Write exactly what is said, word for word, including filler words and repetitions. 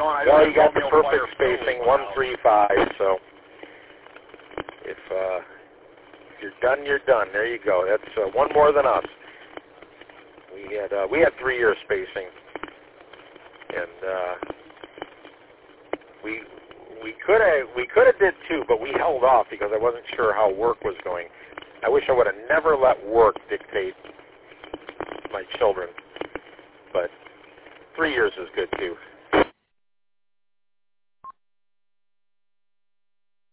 Sean, I well, you got the perfect spacing, one three five. So if uh, if you're done, you're done. There you go. That's uh, one more than us. We had uh, we had three year spacing, and uh, we we could have we could have did two, but we held off because I wasn't sure how work was going. I wish I would have never let work dictate my children, but three years is good too.